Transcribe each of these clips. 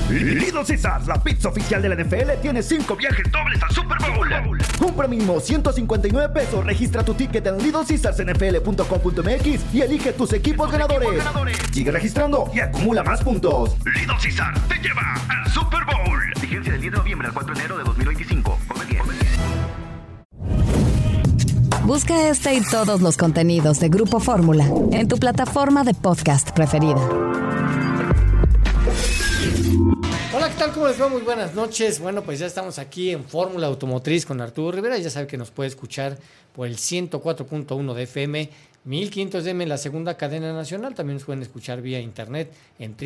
Little Caesars, la pizza oficial de la NFL, tiene 5 viajes dobles al Super Bowl. Compra mínimo $159. Registra tu ticket en LittleCaesarsNFL.com.mx y elige tus equipos ganadores. Sigue registrando y acumula más puntos. Little Caesars te lleva al Super Bowl. Vigencia del 10 de noviembre al 4 de enero de 2025. Come bien. Busca este y todos los contenidos de Grupo Fórmula en tu plataforma de podcast preferida. Hola, ¿qué tal? ¿Cómo les va? Muy buenas noches. Bueno, pues ya estamos aquí en Fórmula Automotriz con Arturo Rivera. Ya sabe que nos puede escuchar por el 104.1 de FM, 1500 de M en la segunda cadena nacional. También nos pueden escuchar vía internet en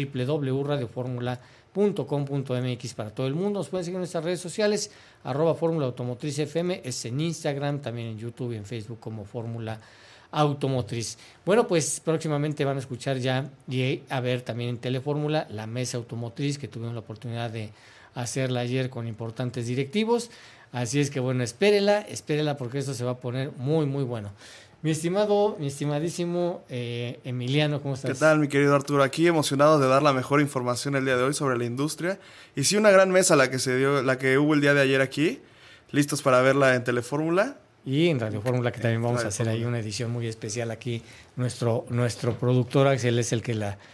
www.radioformula.com.mx para todo el mundo. Nos pueden seguir en nuestras redes sociales, @Fórmula Automotriz FM, es en Instagram, también en YouTube y en Facebook como Fórmula Automotriz. Bueno, pues próximamente van a escuchar ya y a ver también en Telefórmula la mesa automotriz que tuvimos la oportunidad de hacerla ayer con importantes directivos. Así es que bueno, espérela porque esto se va a poner muy, muy bueno. Mi estimadísimo Emiliano, ¿cómo estás? ¿Qué tal, mi querido Arturo? Aquí emocionado de dar la mejor información el día de hoy sobre la industria. Y sí, una gran mesa la que hubo el día de ayer aquí. Listos para verla en Telefórmula. Y en Radio Fórmula, que también vamos a hacer ahí una edición muy especial aquí. Nuestro productor Axel es el que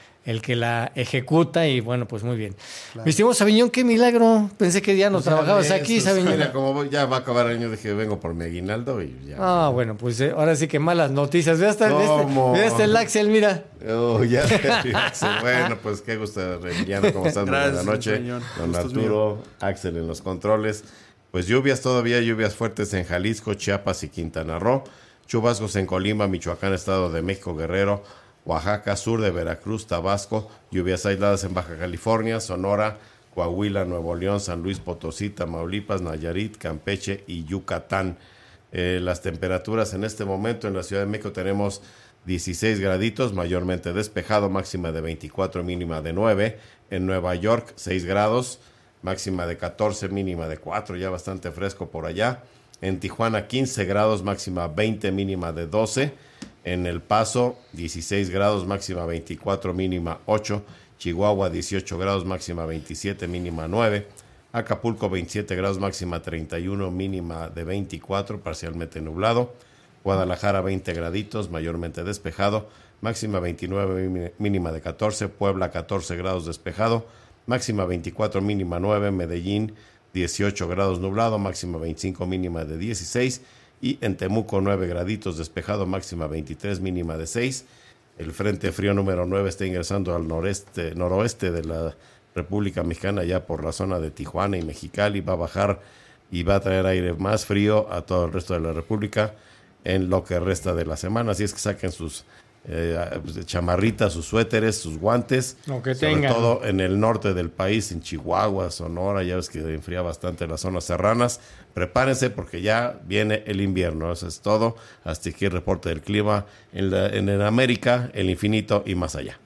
la ejecuta y bueno, pues muy bien. Claro. Mi estimado Sabiñón, qué milagro. Pensé que ya no trabajabas aquí, Sabiñón. Mira, como ya va a acabar el año, dije, vengo por mi aguinaldo y ya. Ah, bueno, pues ahora sí que malas noticias. Ve hasta el Axel, mira. Oh, ya, Axel. Bueno, pues qué gusto, Emiliano, ¿cómo estás? Buenas noches. Don Arturo, Axel en los controles. Pues lluvias fuertes en Jalisco, Chiapas y Quintana Roo, chubascos en Colima, Michoacán, Estado de México, Guerrero, Oaxaca, sur de Veracruz, Tabasco, lluvias aisladas en Baja California, Sonora, Coahuila, Nuevo León, San Luis Potosí, Tamaulipas, Nayarit, Campeche y Yucatán. Las temperaturas en este momento en la Ciudad de México tenemos 16 graditos, mayormente despejado, máxima de 24, mínima de 9. En Nueva York, 6 grados. Máxima de 14, mínima de 4, ya bastante fresco por allá. En Tijuana, 15 grados, máxima 20, mínima de 12. En El Paso, 16 grados, máxima 24, mínima 8. Chihuahua, 18 grados, máxima 27, mínima 9. Acapulco, 27 grados, máxima 31, mínima de 24, parcialmente nublado. Guadalajara, 20 graditos, mayormente despejado. Máxima 29, mínima de 14. Puebla, 14 grados, despejado. Máxima 24, mínima 9, Medellín 18 grados nublado, máxima 25, mínima de 16. Y en Temuco 9 graditos despejado, máxima 23, mínima de 6. El frente frío número 9 está ingresando al noroeste de la República Mexicana, ya por la zona de Tijuana y Mexicali. Va a bajar y va a traer aire más frío a todo el resto de la República en lo que resta de la semana. Así es que saquen sus chamarritas, sus suéteres, sus guantes, sobre todo en el norte del país, en Chihuahua, Sonora, ya ves que enfría bastante las zonas serranas. Prepárense porque ya viene el invierno. Eso es todo. Hasta aquí el reporte del clima en América, el infinito y más allá.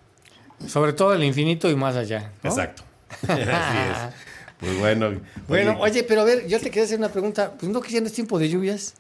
Sobre todo el infinito y más allá, ¿no? Exacto. Así es. Pues bueno. Oye, pero a ver, yo te quería hacer una pregunta. Pues no, que ya no es tiempo de lluvias.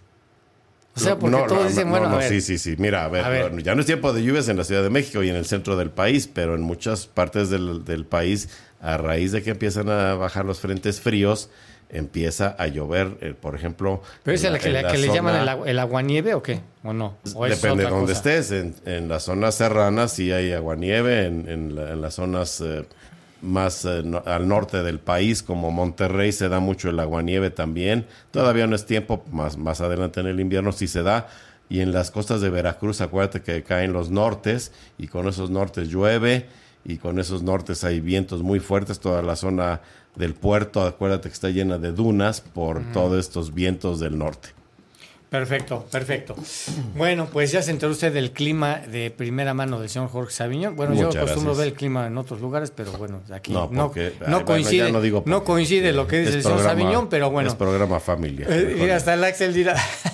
O sea, porque todos dicen, bueno, a ver. Sí. Mira, a ver, ya no es tiempo de lluvias en la Ciudad de México y en el centro del país, pero en muchas partes del país, a raíz de que empiezan a bajar los frentes fríos, empieza a llover, por ejemplo. ¿Pero es la que le llaman el aguanieve o qué? ¿O no? ¿O depende de dónde estés. En las zonas serranas sí hay aguanieve, en las zonas más al norte del país, como Monterrey, se da mucho el aguanieve también. Todavía no es tiempo, más adelante en el invierno sí se da. Y en las costas de Veracruz, acuérdate que caen los nortes, y con esos nortes llueve, y con esos nortes hay vientos muy fuertes. Toda la zona del puerto, acuérdate que está llena de dunas por todos estos vientos del norte. Perfecto. Bueno, pues ya se enteró usted del clima de primera mano del señor Jorge Sabiñón. Bueno, yo acostumbro ver el clima en otros lugares, pero bueno, aquí no coincide, no coincide lo que dice el señor Sabiñón, pero bueno. Es programa familia. Mira, hasta el Axel dirá.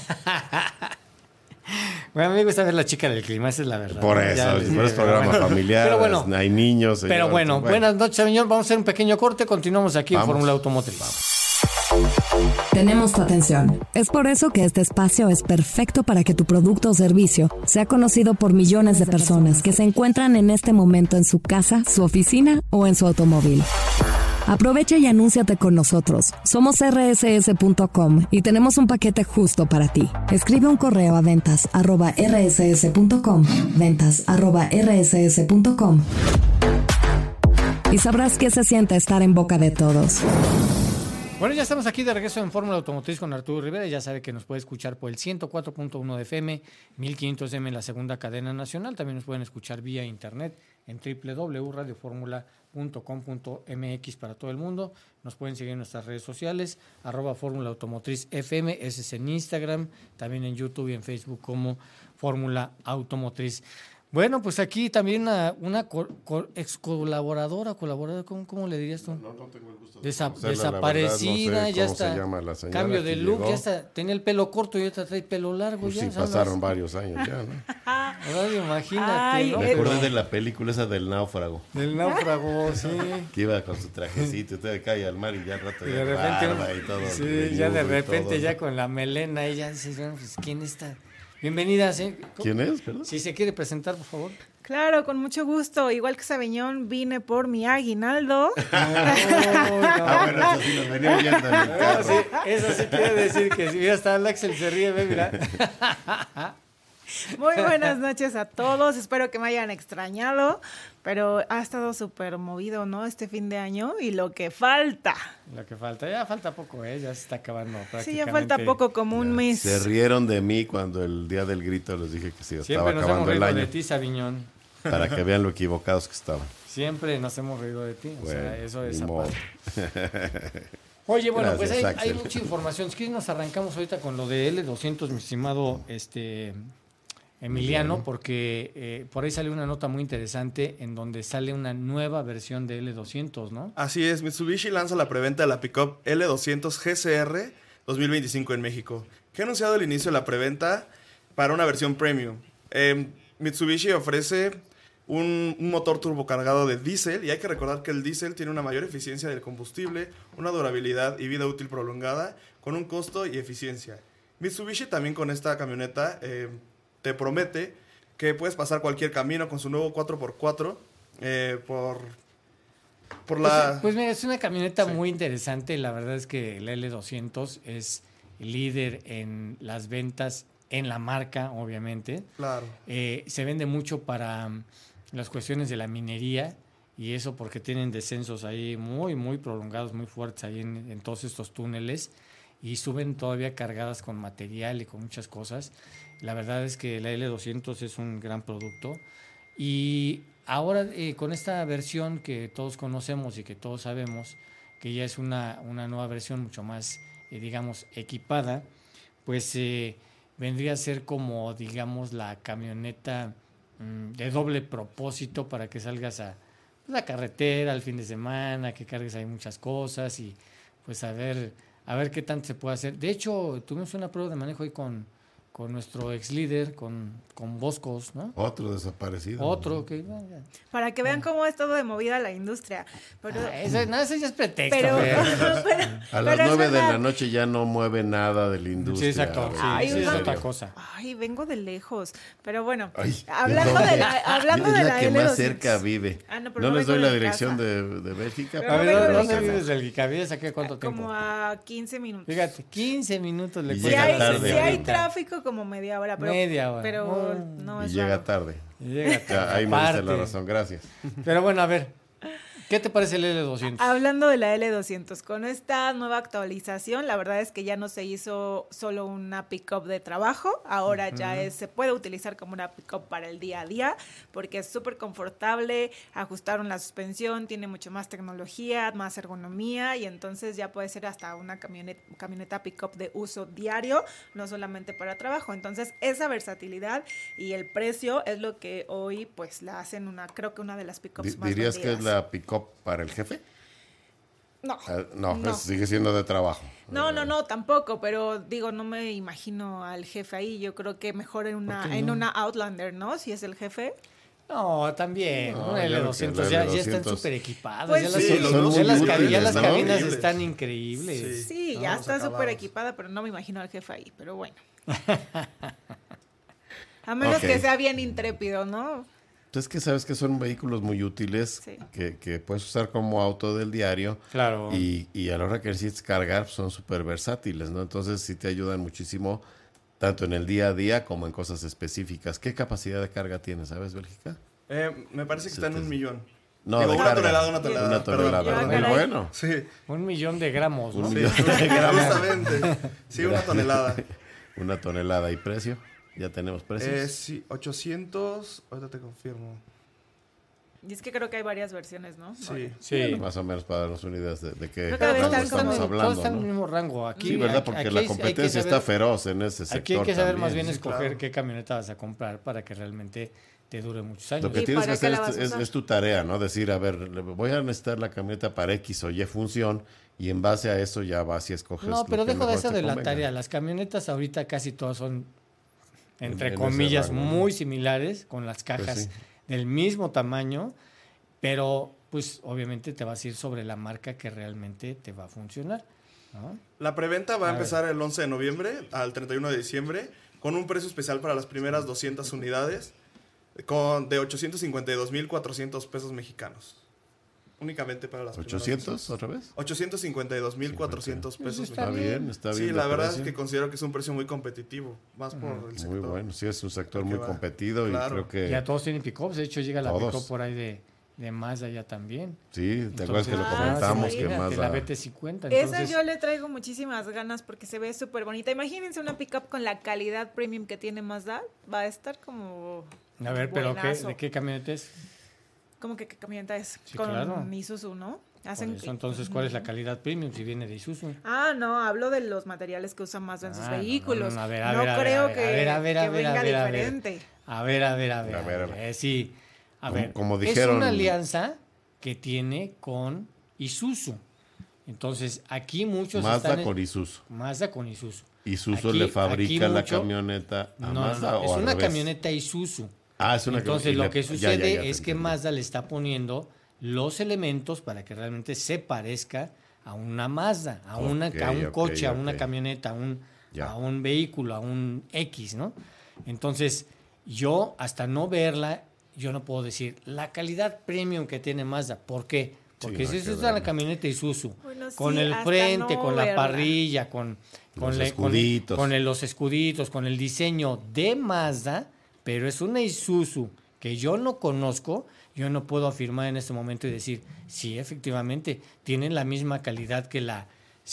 Bueno, a mí me gusta ver la chica del clima, esa es la verdad. Por eso, es programa familiar, pero bueno, hay niños. Señor, pero bueno, buenas noches, Sabiñón. Vamos a hacer un pequeño corte, continuamos aquí en Fórmula Automotriz. Tenemos tu atención. Es por eso que este espacio es perfecto para que tu producto o servicio sea conocido por millones de personas que se encuentran en este momento en su casa, su oficina o en su automóvil. Aprovecha y anúnciate con nosotros. Somos rss.com y tenemos un paquete justo para ti. Escribe un correo a ventas@rss.com, ventas@rss.com, y sabrás qué se siente estar en boca de todos. Bueno, ya estamos aquí de regreso en Fórmula Automotriz con Arturo Rivera. Ya sabe que nos puede escuchar por el 104.1 de FM, 1500M en la segunda cadena nacional. También nos pueden escuchar vía internet en www.radioformula.com.mx para todo el mundo. Nos pueden seguir en nuestras redes sociales, @Fórmula Automotriz FM, ese es en Instagram, también en YouTube y en Facebook como Fórmula Automotriz. Bueno, pues aquí también una ex colaboradora, ¿cómo le dirías tú? No tengo el gusto. Desaparecida, no sé ya cómo está. se llama la señora, Cambio de look, llegó. ya está. Tenía el pelo corto y ahorita trae pelo largo. Pues ya, sí, pasaron varios años ya, ¿no? Ahora imagínate, Ay, ¿no? Me acordé de la película esa del náufrago, Del náufrago, sí. que iba con su trajecito, usted cae al mar y ya al rato Y ya de repente, barba y todo. sí, ya de velludo y repente todo, ya ¿no? con la melena, ella dice, bueno, pues ¿quién está? Bienvenidas, ¿eh? ¿Quién es? ¿Perdón? Si se quiere presentar, por favor. Claro, con mucho gusto. Igual que Sabeñón, vine por mi aguinaldo. Bueno, eso sí nos venía oyendo en el carro. Eso sí quiere decir que si mira, hasta el Axel se ríe, ve, mira. Muy buenas noches a todos. Espero que me hayan extrañado, pero ha estado súper movido, ¿no? Este fin de año y lo que falta. Lo que falta, ya falta poco, ya se está acabando prácticamente. Sí, ya falta poco, como un mes. Se rieron de mí cuando el día del grito les dije que sí, estaba Siempre nos hemos acabando el reído año. de ti, Sabiñón. Para que vean lo equivocados que estaban. Siempre nos hemos reído de ti. O sea, Bueno, eso es ni modo. aparte. Oye, bueno, Gracias, pues hay Axel. mucha información. Si quieres nos arrancamos ahorita con lo de L200, mi estimado Emiliano, porque por ahí sale una nota muy interesante en donde sale una nueva versión de L200, ¿no? Así es, Mitsubishi lanza la preventa de la pickup L200 GCR 2025 en México, que ha anunciado el inicio de la preventa para una versión premium. Mitsubishi ofrece un motor turbocargado de diésel, y hay que recordar que el diésel tiene una mayor eficiencia del combustible, una durabilidad y vida útil prolongada, con un costo y eficiencia. Mitsubishi también con esta camioneta te promete que puedes pasar cualquier camino con su nuevo 4x4 por la... Pues mira, es una camioneta muy interesante. La verdad es que la L200 es líder en las ventas en la marca, obviamente. Claro. Se vende mucho para las cuestiones de la minería, y eso porque tienen descensos ahí muy, muy prolongados, muy fuertes ahí en todos estos túneles, y suben todavía cargadas con material y con muchas cosas. La verdad es que la L200 es un gran producto, y ahora con esta versión que todos conocemos y que todos sabemos, que ya es una nueva versión mucho más, digamos, equipada, pues vendría a ser como, digamos, la camioneta de doble propósito para que salgas a la carretera al fin de semana, que cargues ahí muchas cosas y pues a ver qué tanto se puede hacer. De hecho, tuvimos una prueba de manejo ahí con nuestro ex líder, con Boscos, ¿no? Otro desaparecido. Otro ¿no? que... Para que vean cómo ha estado de movida la industria. Pero, eso ya es pretexto. pero, A las 9 de la noche ya no mueve nada de la Sí, industria. exacto. Sí, Ay, sí, es una- otra cosa. Ay, vengo de lejos. Pero bueno, Ay, hablando ¿de de dónde? Es la que L200. más cerca vive. Ah, no, pero no no les vengo doy la de dirección casa. de Bélgica. Pero A no ver, vengo de ¿dónde casa. vives del Guicavides? ¿A qué cuánto tiempo? Como a 15 minutos. Fíjate, 15 minutos le Y Si cuesta llega hay, la tarde si hay ahorita. tráfico, como media hora. Pero, Media hora. Pero no Y es llega raro. tarde. Llega Ya, ahí me diste la aparte. razón, gracias. Pero bueno, a ver, ¿qué te parece el L200? Hablando de la L200, con esta nueva actualización, la verdad es que ya no se hizo solo una pick-up de trabajo, ahora ya se puede utilizar como una pick-up para el día a día, porque es súper confortable, ajustaron la suspensión, tiene mucho más tecnología, más ergonomía, y entonces ya puede ser hasta una camioneta pick-up de uso diario, no solamente para trabajo. Entonces, esa versatilidad y el precio es lo que hoy pues la hacen creo que una de las pick-ups más ¿Dirías que es vendidas. la pick-up para el jefe? No. No, No. sigue siendo de trabajo. No, tampoco, pero digo, no me imagino al jefe ahí. Yo creo que mejor en una Outlander, ¿no? Si es el jefe. No, también. No, una yo creo L200 que la ya L200 están súper equipadas. Pues ya sí, las, son muy ya las útiles, ¿no? cabinas Increíbles. están increíbles. Sí, ¿no? ya los está súper acabados. equipada, pero no me imagino al jefe ahí. Pero bueno. A menos Ok. que sea bien intrépido, ¿no? Entonces, que sabes que son vehículos muy útiles que puedes usar como auto del diario. Claro. Y a la hora que necesites cargar, son súper versátiles, ¿no? Entonces, sí te ayudan muchísimo, tanto en el día a día como en cosas específicas. ¿Qué capacidad de carga tiene, sabes, Bélgica? Me parece que está en 1 millón. No, digo, de una carga. tonelada. Una tonelada, Perdón. muy bueno. Sí. 1,000,000 de gramos, ¿no? Un millón de gramos. Justamente. Sí, una tonelada. Una tonelada. ¿Y precio? ¿Ya tenemos precios? Sí, 800. Ahorita te confirmo. Y es que creo que hay varias versiones, ¿no? Sí. Sí. Más o menos para darnos una idea de qué Creo que debe rango estar estamos como- Todos hablando. están en el ¿no? mismo rango. Aquí, Sí, ¿verdad? Porque aquí la hay que competencia saber- está feroz en ese sector. Aquí hay que saber también. más bien Sí, escoger claro. qué camioneta vas a comprar para que realmente te dure muchos años. Lo que ¿Y tienes que para qué hacer la vas a usar? es tu tarea, ¿no? Decir, a ver, voy a necesitar la camioneta para X o Y función y en base a eso ya vas y escoges. No, pero lo que dejo de mejor eso te de la convenga. tarea. Las camionetas ahorita casi todas son, entre En ese comillas, rango, ¿no? muy similares, con las cajas sí. del mismo tamaño, pero pues obviamente te vas a ir sobre la marca que realmente te va a funcionar, ¿no? La preventa va a A ver. empezar el 11 de noviembre al 31 de diciembre con un precio especial para las primeras 200 unidades de 852,400 pesos mexicanos. Únicamente para las primeras 800 200. otra vez. 852,400 pesos Está mexicanos. Está Sí, bien. la de verdad es precio. que considero que es un precio muy competitivo, más por el sector. Muy bueno, sí, es un sector Porque muy va. competido Claro. y creo que... Ya todos tienen pick-ups, de hecho llega la Todos. pick-up por ahí de Mazda ya también. Sí, ¿te acuerdas que lo Ah, comentamos? sí. que de más la BT50. Esa Entonces, yo le traigo muchísimas ganas porque se ve súper bonita. Imagínense una pickup con la calidad premium que tiene Mazda. Va a estar como... a ver, pero buenazo. ¿de qué camioneta es? ¿Cómo que qué camioneta es? Sí, con claro. Isuzu, ¿no? Por eso, entonces, ¿cuál es la calidad premium si viene de Isuzu? Ah, no, hablo de los materiales que usan Mazda en sus vehículos. No, No, a ver, a ver, a ver, creo a ver, que, a ver, a ver, que a ver, venga a ver, a ver. diferente. A ver. A ver. Sí, a ver. Como dijeron- Es una alianza que tiene con Isuzu. Entonces, aquí muchos Mazda están... con Isuzu. Mazda con Isuzu. Isuzu Aquí- le fabrica aquí la mucho- camioneta a No, Mazda no, o es al una revés? camioneta Isuzu. Ah, es una Entonces, y lo le- que ya, sucede te es que entendí. Mazda le está poniendo los elementos para que realmente se parezca a una Mazda, a un Ok, coche, a ok. una camioneta, Ya. a un vehículo, a un X, ¿no? Entonces, yo hasta no verla, yo no puedo decir la calidad premium que tiene Mazda. ¿Por qué? Porque no si hay es que una verla. camioneta Isuzu, Bueno, sí, con el hasta frente, no con la verla. parrilla, con Los le- escuditos. los escuditos, con el diseño de Mazda, pero es una Isuzu que yo no conozco, yo no puedo afirmar en este momento y decir, sí, efectivamente, tienen la misma calidad que la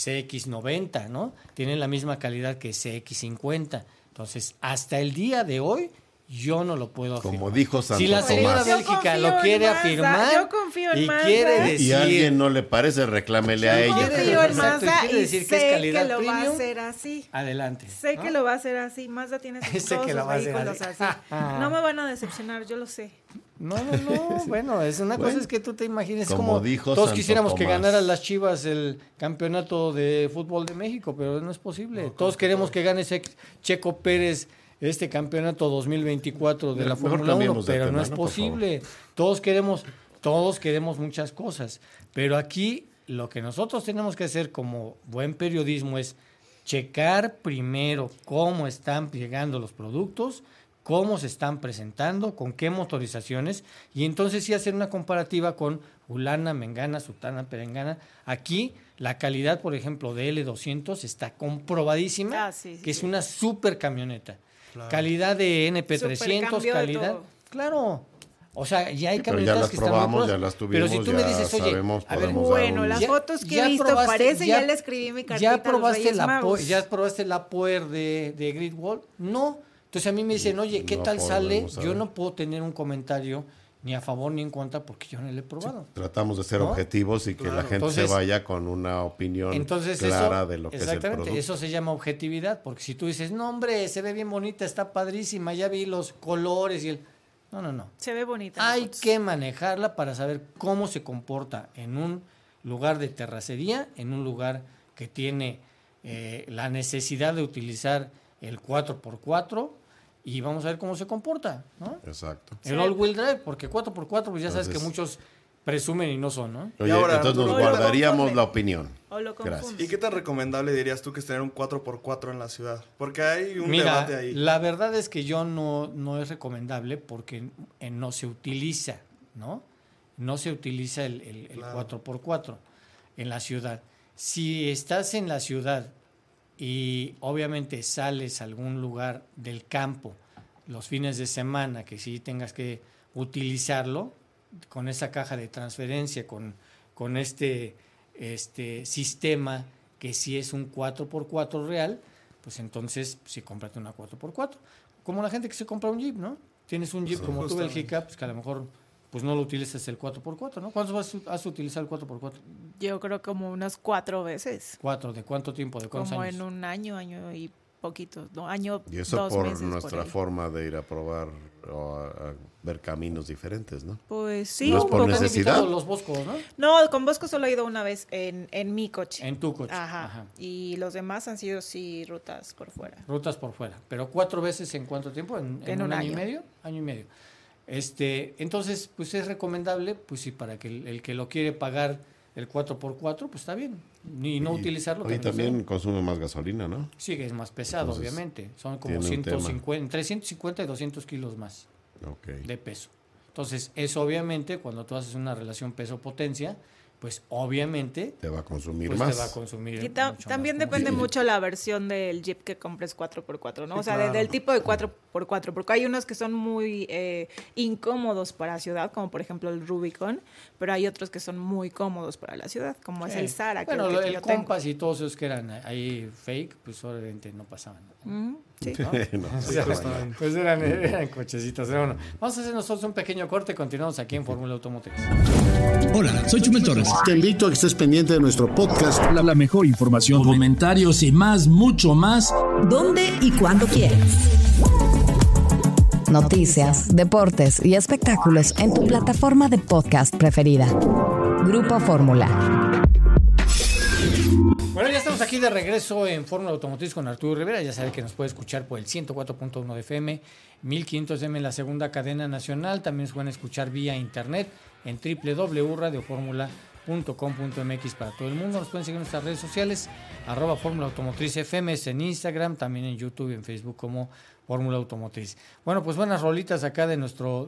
CX-90, ¿no? Tienen la misma calidad que CX-50. Entonces, hasta el día de hoy, yo no lo puedo afirmar. Como dijo Santo Si la señora Tomás. Yo Bélgica confío lo en quiere Mazda, afirmar yo confío en y Mazda. quiere Y decir... a alguien no le parece, reclámele a Yo ella. quiere- confío en exacto, y Mazda quiere y decir que es sé calidad que lo va a premium. hacer así. Adelante. Sé ¿no? que lo va a hacer así. Mazda tiene Sé todos que sus lo va a hacer vehículos así. así. No me van a decepcionar, yo lo sé. No, bueno, es una cosa es que tú te imagines como como dijo todos Santo quisiéramos que Tomás. ganaran las Chivas el campeonato de fútbol de México, pero no es posible. Todos queremos que gane Checo Pérez este campeonato 2024 de la Mejor Fórmula 1, cambiemos de pero tema, no es ¿no? Por posible. Todos queremos muchas cosas, pero aquí lo que nosotros tenemos que hacer como buen periodismo es checar primero cómo están llegando los productos, cómo se están presentando, con qué motorizaciones, y entonces sí hacer una comparativa con fulana, mengana, sutana, perengana. Aquí la calidad, por ejemplo, de L200 está comprobadísima, Sí, que es sí. una super camioneta. Calidad de NP300, Supercambio de calidad... todo. Claro. O sea, ya hay Pero camionetas ya las que están probamos, muy ya pros. las Pero si tuvimos, tú me ya dices, oye, sabemos, a ver, podemos dar Bueno, un- las Ya- fotos que ya he visto probaste- parece, ya- ya le escribí mi cartita ¿Ya a los probaste Reyes la Magos. ¿Ya probaste la Power de Grid Wall? No. Entonces a mí me dicen, oye, ¿qué No tal sale? podemos Yo saber. no puedo tener un comentario ni a favor ni en contra porque yo no le he probado. Tratamos de ser ¿No? objetivos y que la gente Entonces- se vaya con una opinión Entonces clara eso, de lo que es el exactamente, producto. eso se llama objetividad, porque si tú dices, no hombre, se ve bien bonita, está padrísima, ya vi los colores y el... No. Se ve bonita. las Hay fotos. que manejarla para saber cómo se comporta en un lugar de terracería, en un lugar que tiene la necesidad de utilizar el 4x4 y vamos a ver cómo se comporta, ¿no? Exacto. El all-wheel drive, porque 4x4 pues ya sabes que Entonces- muchos presumen y no son, ¿no? Oye, ahora, entonces nos guardaríamos la opinión. O lo confunden. ¿Y qué tan recomendable dirías tú que es tener un 4x4 en la ciudad? Porque hay un Mira, debate ahí. la verdad es que yo no es recomendable porque no se utiliza, ¿no? No se utiliza el Claro. 4x4 en la ciudad. Si estás en la ciudad y obviamente sales a algún lugar del campo los fines de semana que sí tengas que utilizarlo con esa caja de transferencia, con este sistema que sí es un 4x4 real, pues entonces sí cómprate una 4x4. Como la gente que se compra un Jeep, ¿no? Tienes un Jeep Sí, como tú, justamente. Bélgica, pues que a lo mejor pues no lo utilizas el 4x4, ¿no? ¿Cuántos has utilizado el 4x4? Yo creo como unas 4 veces. 4, ¿de cuánto tiempo? ¿De cuántos Como años? en un año y poquito, no, año, Y eso 2 por meses. nuestra ahí. forma de ir a probar o a ver caminos diferentes, ¿no? Pues sí, No es un por poco. necesidad. Quitado los boscos, ¿no? No, con Bosco solo he ido una vez en mi coche. En tu coche. Ajá. Ajá. Y los demás han sido sí rutas por fuera. Rutas por fuera. Pero 4 veces en cuánto tiempo? En un un año y año. medio. Año y medio. Entonces, pues es recomendable, pues sí, para que el que lo quiere pagar el 4x4, pues está bien. Y no utilizarlo. Oye, que no también sea. consume más gasolina, ¿no? Sí, que es más pesado, Entonces, obviamente. Son como tiene un 150, entre 150 y 200 kilos más Ok. de peso. Entonces, eso obviamente, cuando tú haces una relación peso-potencia, pues obviamente Te va a consumir pues más. te va a consumir. Y mucho también más depende combustible. mucho la versión del Jeep que compres 4x4, ¿no? Sí, O sea, claro. del tipo de 4x4, porque hay unos que son muy incómodos para ciudad, como por ejemplo el Rubicon, pero hay otros que son muy cómodos para la ciudad, como es el Sara. Bueno, creo que el yo tengo. Compass y todos esos que eran ahí fake, pues obviamente no pasaban. Ujú, sí. No, O sea, pues eran cochecitos. Pero bueno, vamos a hacer nosotros un pequeño corte. Continuamos aquí en Fórmula Automotriz. Hola, soy Chumel Torres. Te invito a que estés pendiente de nuestro podcast. La mejor información, comentarios y más, mucho más. ¿Dónde y cuándo quieras? Noticias, deportes y espectáculos en tu plataforma de podcast preferida. Grupo Fórmula. Bueno, ya estamos aquí de regreso en Fórmula Automotriz con Arturo Rivera. Ya sabe que nos puede escuchar por el 104.1 de FM, 1500 de M en la segunda cadena nacional. También se pueden escuchar vía internet en www.radioformula.com.mx para todo el mundo. Nos pueden seguir en nuestras redes sociales, @Fórmula Automotriz FM, en Instagram, también en YouTube y en Facebook como Fórmula Automotriz. Bueno, pues buenas rolitas acá de nuestro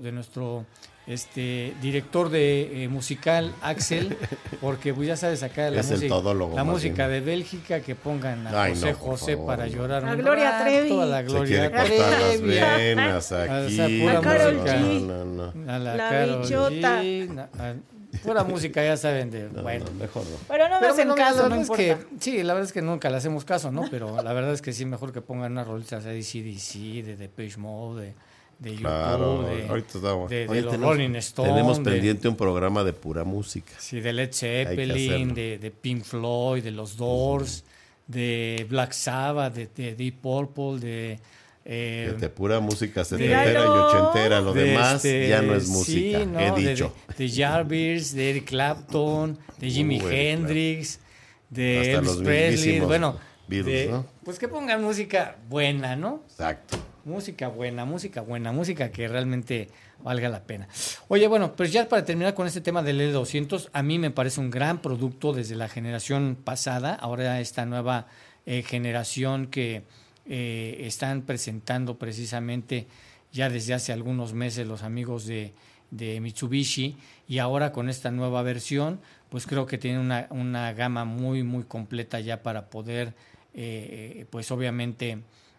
director de musical, Axel, porque pues ya sabes acá Es el todólogo, la más música bien. de Bélgica, que pongan a Ay, José no, por José favor, para no. llorar A un Gloria rato, Trevi. a la Se Gloria quiere cortar las Trevi, venas o aquí. sea, pura A Karol música. G. No. a la La Karol bichota. G, pura música, ya saben de bueno. Mejor no. Pero no me Pero hacen bueno, la caso, no verdad es importa. que, sí, la verdad es que nunca le hacemos caso, ¿no? Pero la verdad es que sí, mejor que pongan unas rolitas de AC/DC, de Depeche Mode, de YouTube, Claro, de, ahorita estamos. de Oye, los tenemos- Rolling Stones. Tenemos de- pendiente un programa de pura música. Sí, de Led Hay que Zeppelin, hacerlo. de Pink Floyd, de los Doors, de Black Sabbath, de Deep Purple, de... De pura música Míralo. setentera y ochentera. Lo de demás ya no es sí, música. ¿no? He de- dicho. De Jarvis, de Eric Clapton, de Jimi Eric Hendrix, de Hasta Elvis los Presley, mismísimos bueno, Beatles, ¿no? pues que pongan música buena, ¿no? Exacto. Música buena, música que realmente valga la pena. Oye, bueno, pues ya para terminar con este tema del L200, a mí me parece un gran producto desde la generación pasada, ahora esta nueva generación que están presentando precisamente ya desde hace algunos meses los amigos de Mitsubishi, y ahora con esta nueva versión, pues creo que tiene una gama muy, muy completa ya para poder, pues obviamente,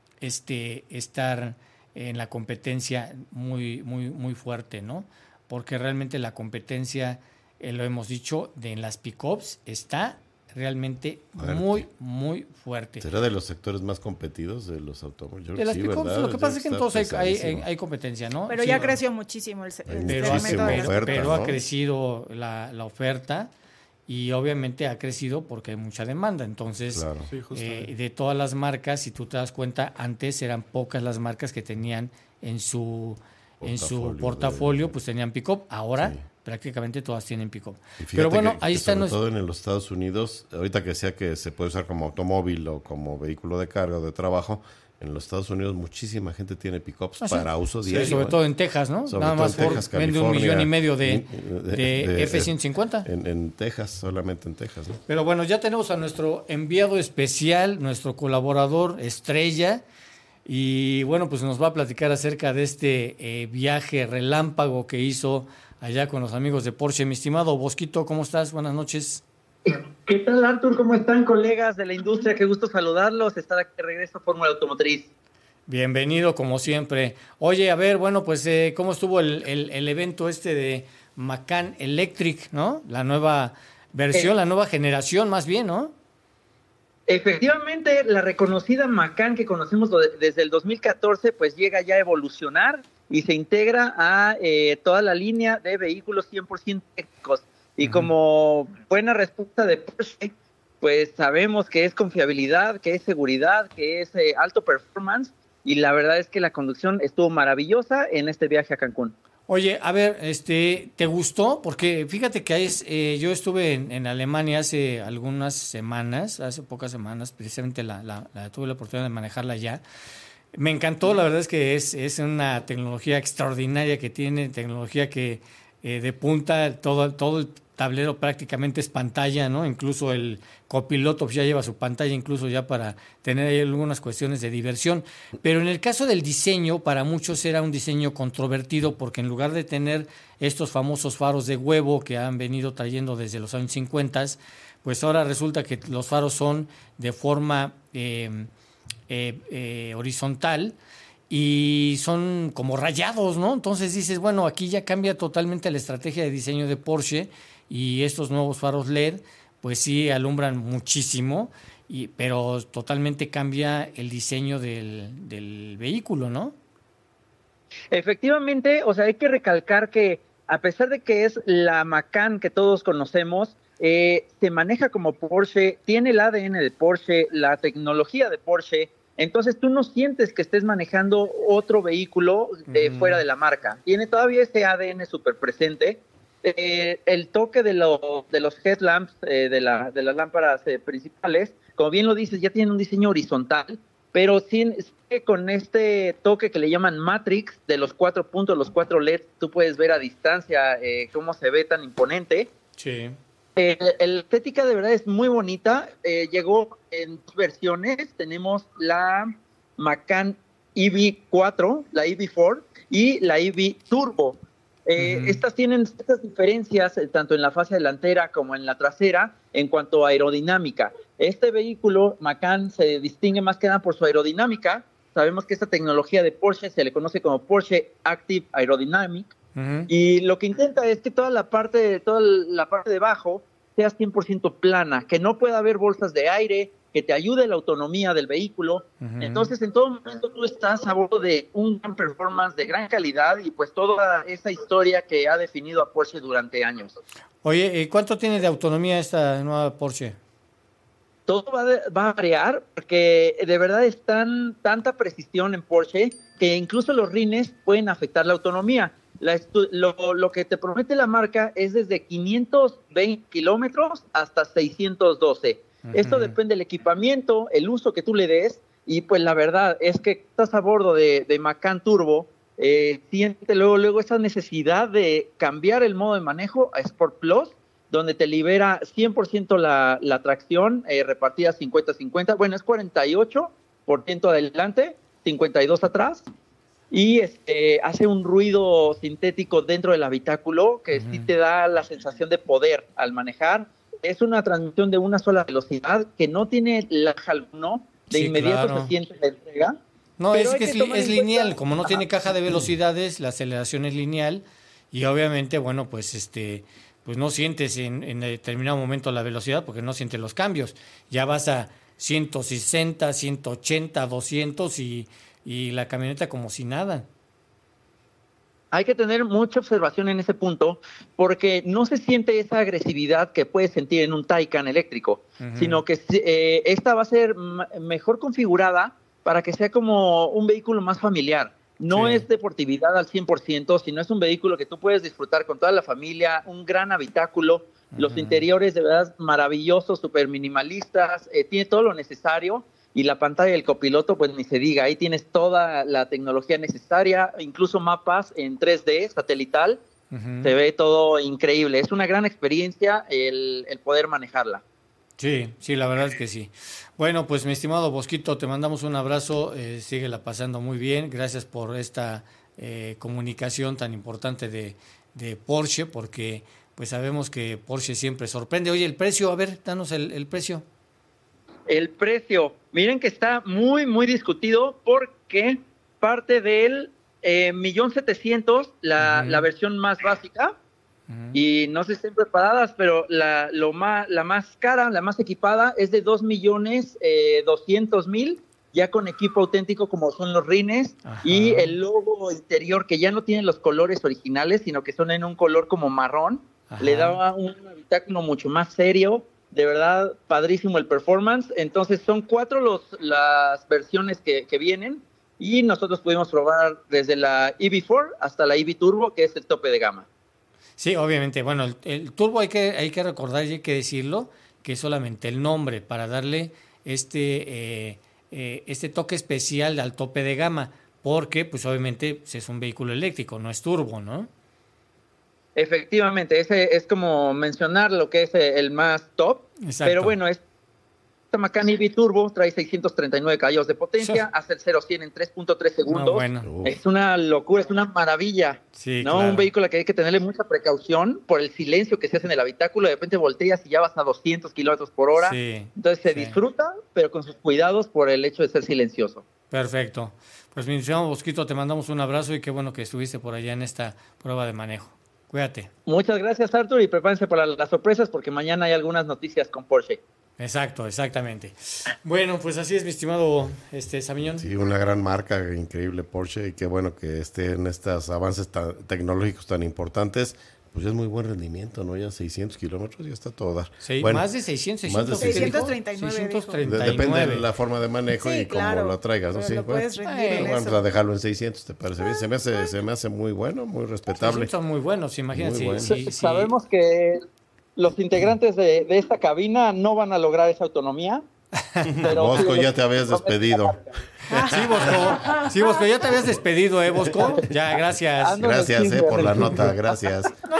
estar en la competencia muy, muy, muy fuerte, ¿no? Porque realmente la competencia, lo hemos dicho, en las pick-ups está realmente Fuerte. muy, muy fuerte. ¿Será de los sectores más competidos de los automóviles? Yo De creo las que sí, pick-ups, ¿verdad? lo que pasa es que en Está todos hay pesadísimo. competencia, ¿no? Pero Sí, ya bueno. creció muchísimo el Hay Pero, muchísima segmento de las- oferta, pero ha ¿no? crecido la oferta, y obviamente ha crecido porque hay mucha demanda. Entonces, Claro. Sí, justamente. de todas las marcas, si tú te das cuenta, antes eran pocas las marcas que tenían en su portafolio, pues tenían pick-up. Ahora Sí. prácticamente todas tienen pick-up. Y fíjate Pero bueno, que ahí está. sobre todo en los Estados Unidos, ahorita que sea que se puede usar como automóvil o como vehículo de carga o de trabajo, En los Estados Unidos muchísima gente tiene pickups para uso diario. Sí, sobre todo en Texas, ¿no? Sobre Nada todo más en Texas, Ford vende 1,5 millones de F-150. En Texas, solamente en Texas, ¿no? Pero bueno, ya tenemos a nuestro enviado especial, nuestro colaborador estrella, y bueno, pues nos va a platicar acerca de este viaje relámpago que hizo allá con los amigos de Porsche. Mi estimado Bosquito, ¿cómo estás? Buenas noches. ¿Qué tal, Artur? ¿Cómo están, colegas de la industria? Qué gusto saludarlos, estar aquí de regreso a Fórmula Automotriz. Bienvenido, como siempre. Oye, a ver, bueno, pues, ¿cómo estuvo el evento de Macan Electric, ¿no? La nueva versión, la nueva generación, más bien, ¿no? Efectivamente, la reconocida Macan que conocemos desde el 2014, pues llega ya a evolucionar y se integra a toda la línea de vehículos 100% eléctricos. Y como buena respuesta de Porsche, pues sabemos que es confiabilidad, que es seguridad, que es alto performance, y la verdad es que la conducción estuvo maravillosa en este viaje a Cancún. Oye, a ver, ¿te gustó? Porque fíjate que yo estuve en Alemania hace algunas semanas, hace pocas semanas, precisamente tuve la oportunidad de manejarla allá. Me encantó, la verdad es que es una tecnología extraordinaria que tiene, tecnología que de punta, todo el tablero prácticamente es pantalla, ¿no? Incluso el copiloto ya lleva su pantalla, incluso ya para tener ahí algunas cuestiones de diversión. Pero en el caso del diseño, para muchos era un diseño controvertido, porque en lugar de tener estos famosos faros de huevo que han venido trayendo desde los años 50, pues ahora resulta que los faros son de forma horizontal y son como rayados, ¿no? Entonces dices, bueno, aquí ya cambia totalmente la estrategia de diseño de Porsche, y estos nuevos faros LED, pues sí alumbran muchísimo, pero totalmente cambia el diseño del vehículo, ¿no? Efectivamente, o sea, hay que recalcar que a pesar de que es la Macan que todos conocemos, se maneja como Porsche, tiene el ADN de Porsche, la tecnología de Porsche. Entonces tú no sientes que estés manejando otro vehículo fuera de la marca. Tiene todavía ese ADN súper presente. El toque de los headlamps, de las lámparas principales, como bien lo dices, ya tienen un diseño horizontal, pero sí, con este toque que le llaman Matrix, de los 4 puntos, los 4 LEDs, tú puedes ver a distancia cómo se ve tan imponente. Sí. La estética de verdad es muy bonita. Llegó en 2 versiones. Tenemos la Macan EV4, la EV4 y la EV Turbo. Estas tienen estas diferencias tanto en la fase delantera como en la trasera en cuanto a aerodinámica. Este vehículo, Macan, se distingue más que nada por su aerodinámica. Sabemos que esta tecnología de Porsche se le conoce como Porsche Active Aerodynamic. Y lo que intenta es que toda la parte de abajo sea 100% plana, que no pueda haber bolsas de aire, que te ayude la autonomía del vehículo. Entonces, en todo momento tú estás a bordo de un gran performance de gran calidad y pues toda esa historia que ha definido a Porsche durante años. Oye, ¿cuánto tiene de autonomía esta nueva Porsche? Todo va a variar porque de verdad es tanta precisión en Porsche que incluso los rines pueden afectar la autonomía. Lo que te promete la marca es desde 520 kilómetros hasta 612. Esto depende del equipamiento, el uso que tú le des, y pues la verdad es que estás a bordo de Macan Turbo, siente luego esa necesidad de cambiar el modo de manejo a Sport Plus, donde te libera 100% la tracción repartida 50-50, bueno, es 48% adelante, 52% atrás, y hace un ruido sintético dentro del habitáculo que sí te da la sensación de poder al manejar. Es una transmisión de una sola velocidad que no tiene lag alguno, de inmediato se siente la entrega. No, es que es lineal, como no tiene caja de velocidades, la aceleración es lineal y obviamente, bueno, pues pues no sientes en determinado momento la velocidad porque no sientes los cambios. Ya vas a 160, 180, 200 y la camioneta como si nada. Hay que tener mucha observación en ese punto porque no se siente esa agresividad que puedes sentir en un Taycan eléctrico, sino que esta va a ser mejor configurada para que sea como un vehículo más familiar. No es deportividad al 100%, sino es un vehículo que tú puedes disfrutar con toda la familia, un gran habitáculo, los interiores de verdad maravillosos, súper minimalistas, tiene todo lo necesario. y la pantalla del copiloto, pues ni se diga, ahí tienes toda la tecnología necesaria, incluso mapas en 3D satelital, se ve todo increíble. Es una gran experiencia el poder manejarla. Sí, la verdad es que sí. Bueno, pues mi estimado Bosquito, te mandamos un abrazo, síguela pasando muy bien, gracias por esta comunicación tan importante de Porsche, porque pues sabemos que Porsche siempre sorprende. Oye, el precio, a ver, danos el precio. El precio, miren que está muy, muy discutido porque parte del 1.700.000, la versión más básica, y no sé si estén preparadas, pero la más cara, la más equipada, es de 2.200.000, ya con equipo auténtico como son los rines, y el logo interior que ya no tiene los colores originales, sino que son en un color como marrón, le daba un habitáculo mucho más serio. De verdad, padrísimo el performance. Entonces son 4 las versiones que vienen, y nosotros pudimos probar desde la EV4 hasta la EV Turbo, que es el tope de gama. Sí, obviamente. Bueno, el Turbo hay que recordar y hay que decirlo, que es solamente el nombre para darle este toque especial al tope de gama, porque pues obviamente es un vehículo eléctrico, no es turbo, ¿no? Efectivamente, ese es como mencionar lo que es el más top. Exacto. Pero bueno, esta Macan EV Turbo trae 639 caballos de potencia, hace el 0-100 en 3.3 segundos. No, bueno. Es una locura, es una maravilla. Sí, ¿no? Claro. Un vehículo que hay que tenerle mucha precaución por el silencio que se hace en el habitáculo. De repente volteas y ya vas a 200 kilómetros por hora. Sí, entonces se disfruta, pero con sus cuidados por el hecho de ser silencioso. Perfecto. Pues mi estimado Bosquito, te mandamos un abrazo y qué bueno que estuviste por allá en esta prueba de manejo. Cuídate. Muchas gracias, Arthur, y prepárense para las sorpresas porque mañana hay algunas noticias con Porsche. Exacto, exactamente. Bueno, pues así es, mi estimado Samiñón. Sí, una gran marca, increíble Porsche, y qué bueno que esté en estos avances tecnológicos tan importantes. Pues ya es muy buen rendimiento, ¿no? Ya 600 kilómetros, ya está todo dar. Sí, bueno, más de 639. Depende de la forma de manejo y cómo lo traigas, ¿no? Sí, puedes rendir vamos a dejarlo en 600, ¿te parece bien? Se me hace muy bueno, muy respetable. Son muy buenos, imagínate. Muy bueno. Sabemos que los integrantes de esta cabina no van a lograr esa autonomía. Pero Bosco, ya te habías despedido. Sí, Bosco, ya te habías despedido, Bosco. Ya, gracias. Gracias, por la nota, gracias.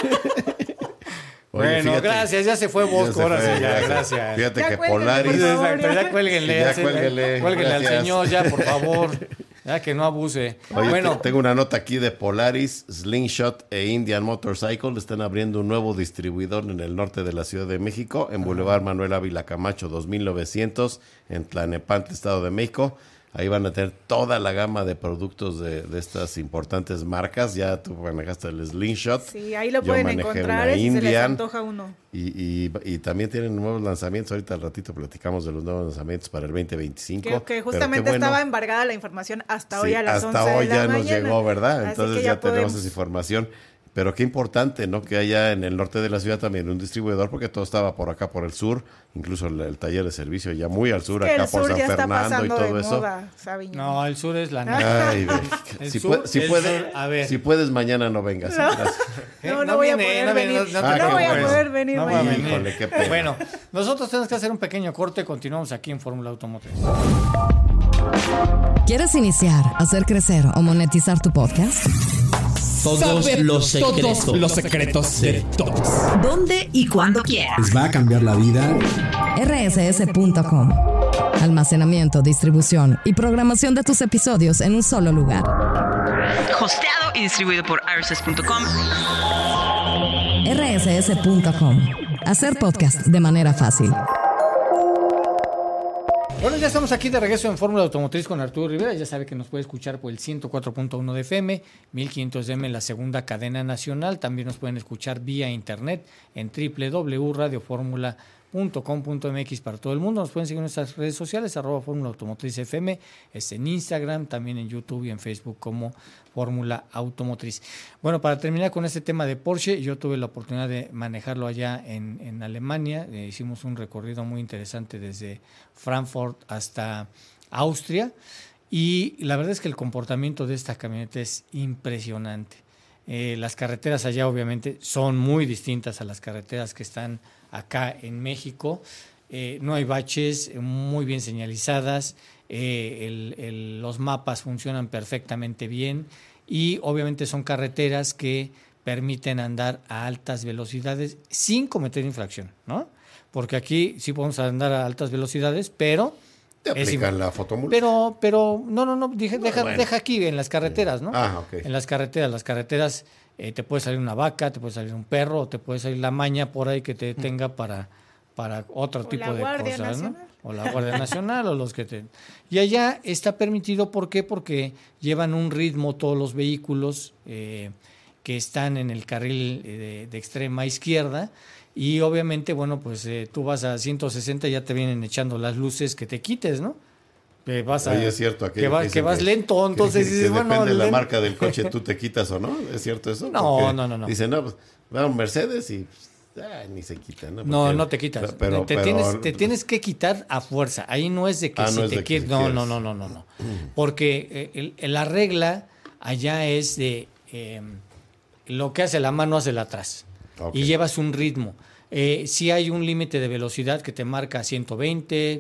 Oye, bueno, fíjate, gracias, ya se fue Bosco, ahora sí, ya, gracias. Fíjate ya que Polaris. Exacto, ya cuélguenle. Cuélguenle al señor, ya, por favor. Ya que no abuse. Oye, bueno, tengo una nota aquí de Polaris, Slingshot e Indian Motorcycle. Están abriendo un nuevo distribuidor en el norte de la Ciudad de México, en Boulevard Manuel Ávila Camacho 2900, en Tlalnepantla, Estado de México. Ahí van a tener toda la gama de productos de estas importantes marcas. Ya tú manejaste el Slingshot. Sí, ahí lo pueden encontrar si se les antoja uno. Y también tienen nuevos lanzamientos. Ahorita al ratito platicamos de los nuevos lanzamientos para el 2025. Creo que justamente estaba embargada la información hasta hoy a las 11 de la mañana. Hasta hoy ya nos llegó, ¿verdad? Entonces ya tenemos esa información. Pero qué importante, ¿no? Que haya en el norte de la ciudad también un distribuidor, porque todo estaba por acá, por el sur, incluso el taller de servicio ya muy al sur, acá por San Fernando y todo eso. Moda, no, el sur es la neta. Si puedes, mañana no vengas. No voy a poder venir. No voy a poder venir. Híjole, qué pena. Bueno, nosotros tenemos que hacer un pequeño corte, continuamos aquí en Fórmula Automotriz. ¿Quieres iniciar, hacer crecer o monetizar tu podcast? Todos los secretos de todos. ¿Dónde y cuándo quieras? ¿Les va a cambiar la vida? rss.com. Almacenamiento, distribución y programación de tus episodios en un solo lugar. Hosteado y distribuido por rss.com. rss.com. Hacer podcast de manera fácil. Bueno, ya estamos aquí de regreso en Fórmula Automotriz con Arturo Rivera. Ya sabe que nos puede escuchar por el 104.1 de FM, 1500 de M en la segunda cadena nacional. También nos pueden escuchar vía internet en www.radioformula.com.mx para todo el mundo. Nos pueden seguir en nuestras redes sociales, @Fórmula Automotriz FM, en Instagram, también en YouTube y en Facebook como Fórmula Automotriz. Bueno, para terminar con este tema de Porsche, yo tuve la oportunidad de manejarlo allá en Alemania. Hicimos un recorrido muy interesante desde Frankfurt hasta Austria y la verdad es que el comportamiento de esta camioneta es impresionante. Las carreteras allá obviamente son muy distintas a las carreteras que están acá en México no hay baches, muy bien señalizadas, los mapas funcionan perfectamente bien y obviamente son carreteras que permiten andar a altas velocidades sin cometer infracción, ¿no? Porque aquí sí podemos andar a altas velocidades, pero... Te aplican la fotomulta. Pero, no, deja aquí en las carreteras, ¿no? Ok. En las carreteras te puede salir una vaca, te puede salir un perro, o te puede salir la maña por ahí que te detenga para otro tipo de cosas, ¿no? O la Guardia Nacional, o los que te... Y allá está permitido, ¿por qué? Porque llevan un ritmo todos los vehículos que están en el carril de extrema izquierda, y obviamente, bueno, pues tú vas a 160 y ya te vienen echando las luces que te quites, ¿no? Oye, es cierto, que vas lento, entonces dices, bueno, depende de la marca del coche, tú te quitas o no, ¿es cierto eso? No. Dicen, no, pues va un Mercedes y ni se quita, ¿no? Porque, no te quitas. Te tienes que quitar a fuerza. Ahí no es de que si te quieres. No. Porque la regla allá es de lo que hace la mano hace la atrás. Okay. Y llevas un ritmo. Sí hay un límite de velocidad que te marca 120,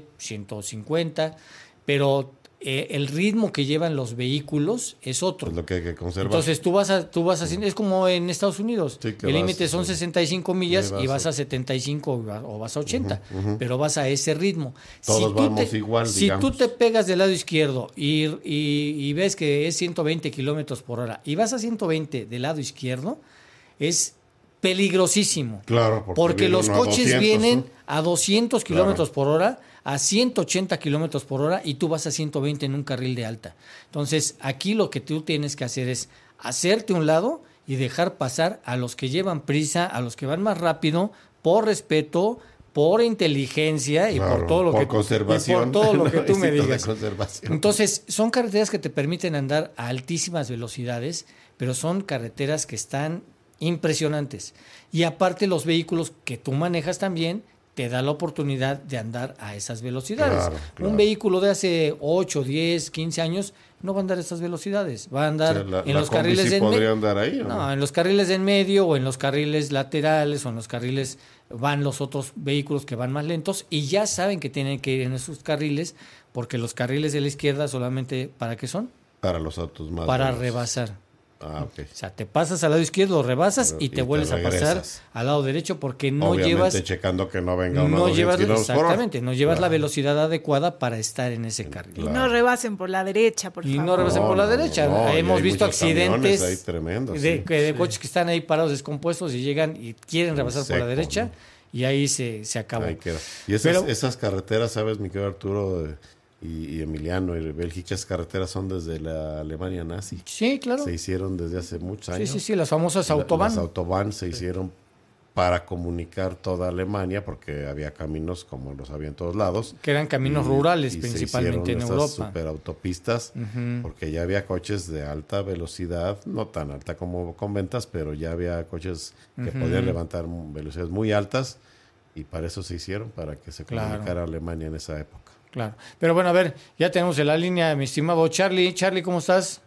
150, pero el ritmo que llevan los vehículos es otro. Es lo que hay que conservar. Entonces tú vas haciendo, es como en Estados Unidos. Sí, el límite son 65 millas y vas a 75 o vas a 80, pero vas a ese ritmo. Todos vamos igual, si tú te pegas del lado izquierdo y ves que es 120 kilómetros por hora y vas a 120 del lado izquierdo, es peligrosísimo. Claro, porque los coches 200, vienen, ¿no? A 200 kilómetros por hora, a 180 kilómetros por hora, y tú vas a 120 en un carril de alta. Entonces, aquí lo que tú tienes que hacer es hacerte un lado y dejar pasar a los que llevan prisa, a los que van más rápido, por respeto, por inteligencia y por todo lo que conservación. Y por todo lo que tú me digas. Entonces, son carreteras que te permiten andar a altísimas velocidades, pero son carreteras que están impresionantes. Y aparte, los vehículos que tú manejas también te da la oportunidad de andar a esas velocidades. Claro. Un vehículo de hace 8, 10, 15 años no va a andar a esas velocidades. Va a andar en los carriles de en medio. Andar ahí, no, en los carriles de en medio o en los carriles laterales o en los carriles van los otros vehículos que van más lentos y ya saben que tienen que ir en esos carriles porque los carriles de la izquierda solamente ¿para qué son? Para los autos más para grandes. Rebasar. Okay. O sea, te pasas al lado izquierdo, rebasas y te vuelves a pasar al lado derecho porque no obviamente llevas... checando que no venga uno exactamente, no llevas la velocidad adecuada para estar en ese carril. Y no rebasen por la derecha, por favor. Y no rebasen por la derecha. Hemos visto accidentes ahí tremendos, de coches que están ahí parados descompuestos y llegan y quieren rebasar por la derecha, ¿no? Y ahí se acabó. Y esas carreteras, ¿sabes, mi querido Arturo y Emiliano y Bélgica, esas carreteras son desde la Alemania nazi? Sí, claro. Se hicieron desde hace muchos años. Sí, las famosas Autobahn. Las Autobahn se hicieron para comunicar toda Alemania, porque había caminos como los había en todos lados. Que eran caminos rurales, principalmente en Europa. Superautopistas, porque ya había coches de alta velocidad, no tan alta como con ventas, pero ya había coches que podían levantar velocidades muy altas, y para eso se hicieron, para que se comunicara Alemania en esa época. Claro. Pero bueno, a ver, ya tenemos en la línea a mi estimado Charlie. Charlie, ¿cómo estás?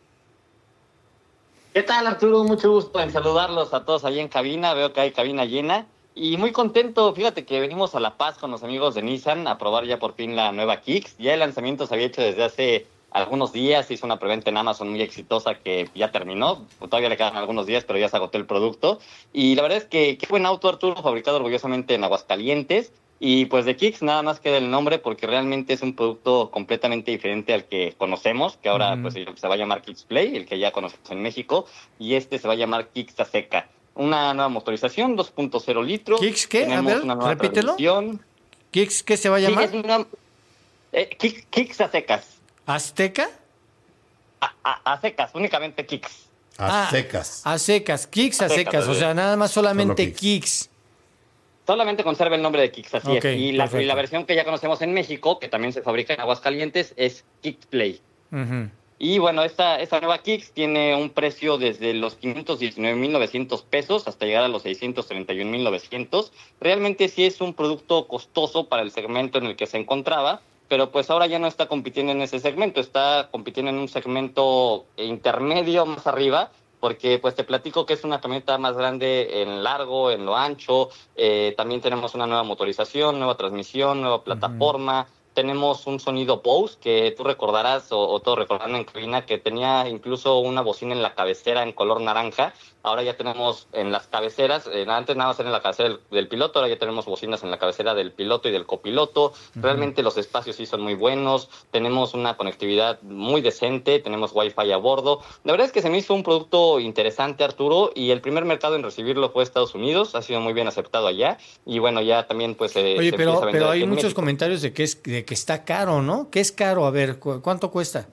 ¿Qué tal, Arturo? Mucho gusto en saludarlos a todos ahí en cabina. Veo que hay cabina llena y muy contento. Fíjate que venimos a La Paz con los amigos de Nissan a probar ya por fin la nueva Kicks. Ya el lanzamiento se había hecho desde hace algunos días. Hizo una preventa en Amazon muy exitosa que ya terminó. Todavía le quedan algunos días, pero ya se agotó el producto. Y la verdad es que qué buen auto, Arturo, fabricado orgullosamente en Aguascalientes. Y pues de Kicks nada más queda el nombre porque realmente es un producto completamente diferente al que conocemos, que ahora pues se va a llamar Kicks Play, el que ya conocemos en México, y este se va a llamar Kicks Aseca. Una nueva motorización, 2.0 litros. ¿Kicks qué? A ver, repítelo. ¿Kicks qué se va a llamar? Kicks Asecas. ¿Azteca? A secas, únicamente Kicks. A secas. A secas, Kicks a secas, o sea, nada más solamente Kicks. Solamente conserva el nombre de Kicks, así es. Y la versión que ya conocemos en México, que también se fabrica en Aguascalientes, es Kicks Play. Y bueno, esta nueva Kicks tiene un precio desde los 519,900 pesos hasta llegar a los 631,900. Realmente sí es un producto costoso para el segmento en el que se encontraba, pero pues ahora ya no está compitiendo en ese segmento, está compitiendo en un segmento intermedio más arriba, porque pues te platico que es una camioneta más grande en largo, en lo ancho, también tenemos una nueva motorización, nueva transmisión, nueva plataforma. Tenemos un sonido Bose que tú recordarás, o todos recordarán en cabina, que tenía incluso una bocina en la cabecera en color naranja. Ahora ya tenemos en las cabeceras, antes nada más era en la cabecera del piloto, ahora ya tenemos bocinas en la cabecera del piloto y del copiloto. Realmente los espacios sí son muy buenos, tenemos una conectividad muy decente, tenemos Wi-Fi a bordo. La verdad es que se me hizo un producto interesante, Arturo, y el primer mercado en recibirlo fue Estados Unidos, ha sido muy bien aceptado allá, y bueno, ya también pues Oye, se pero empieza a vender hay aquí en muchos México. comentarios de que está caro, ¿no? ¿Qué es caro? A ver, ¿cuánto cuesta?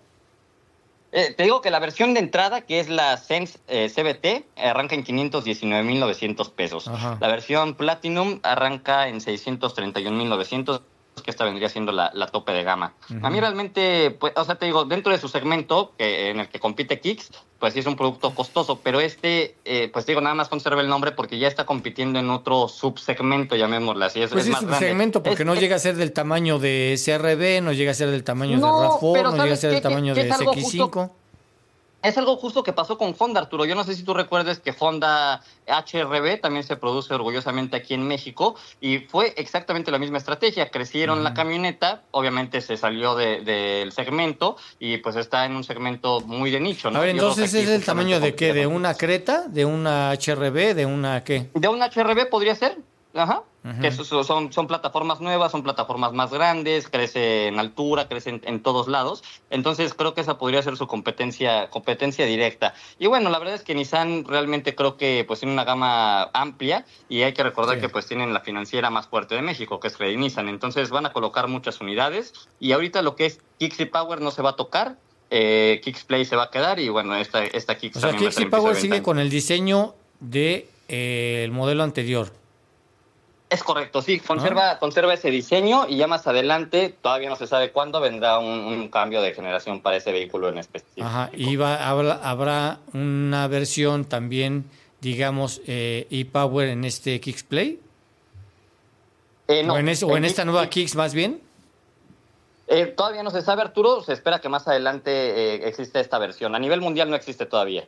Te digo que la versión de entrada, que es la Sense CBT, arranca en 519,900 pesos. Ajá. La versión Platinum arranca en 631,900, que esta vendría siendo la tope de gama. A mí realmente, pues, o sea, te digo, dentro de su segmento en el que compite Kicks, pues sí es un producto costoso, pero pues te digo, nada más conserva el nombre porque ya está compitiendo en otro subsegmento, llamémosle así. Pues es más grande. subsegmento, porque no llega a ser del tamaño de CR-V, no llega a ser del tamaño de RAV4, no llega a ser del tamaño de SX5. Es algo justo que pasó con Honda, Arturo. Yo no sé si tú recuerdes que Honda HR-V también se produce orgullosamente aquí en México y fue exactamente la misma estrategia. Crecieron la camioneta, obviamente se salió del segmento y pues está en un segmento muy de nicho, ¿no? A ver, entonces, ¿es el tamaño de qué? ¿De una Creta? ¿De una HR-V? ¿De una qué? De una HR-V podría ser. Ajá. Que son plataformas nuevas, son plataformas más grandes, crece en altura, crece en todos lados. Entonces creo que esa podría ser su competencia directa. Y bueno, la verdad es que Nissan realmente creo que pues tiene una gama amplia y hay que recordar que pues tienen la financiera más fuerte de México, que es Credit Nissan. Entonces van a colocar muchas unidades y ahorita lo que es Kicks y Power no se va a tocar. Kicks Play se va a quedar y bueno, esta Kicks o sea, también Kicks y Power sigue con el diseño de el modelo anterior. Es correcto, sí, conserva ese diseño y ya más adelante, todavía no se sabe cuándo, vendrá un cambio de generación para ese vehículo en específico. Ajá, y habrá una versión también, digamos, e-Power en este Kicks Play. No, o en esta nueva Kicks más bien. Todavía no se sabe, Arturo, se espera que más adelante exista esta versión. A nivel mundial no existe todavía.